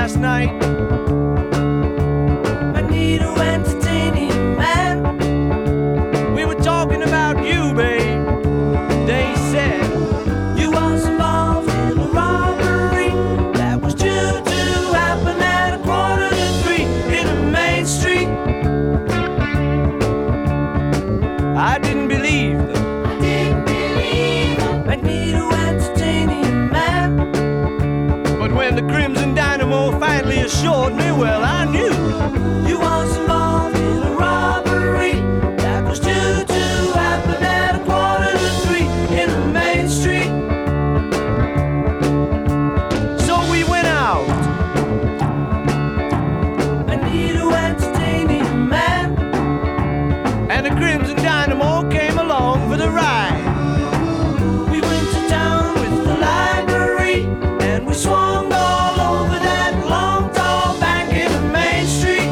last night. Magneto entertaining man. We were talking about you, babe. They said You was involved in a robbery that was due to happen at 2:45 in the main street. I didn't believe them. I didn't believe him. Magneto entertaining man. But when the Crimson Dynamo finally assured me, well, I knew. You was involved in a robbery that was due to happen at 2:45 in the main street. So we went out. Magneto entertaining man. And the Crimson Dynamo came along for the ride. We went to town with the library and we swung all over that long tall bank in the main street.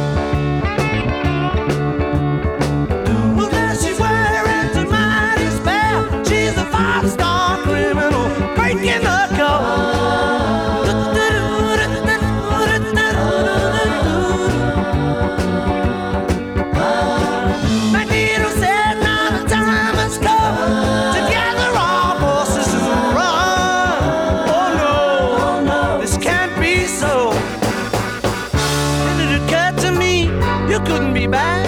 Well, there she wearing the mighty spell. She's a 5-star criminal breaking the code. Magneto said now the time has come to gather our forces and run. Oh no, this can't be so. And it occurred to me you couldn't be back.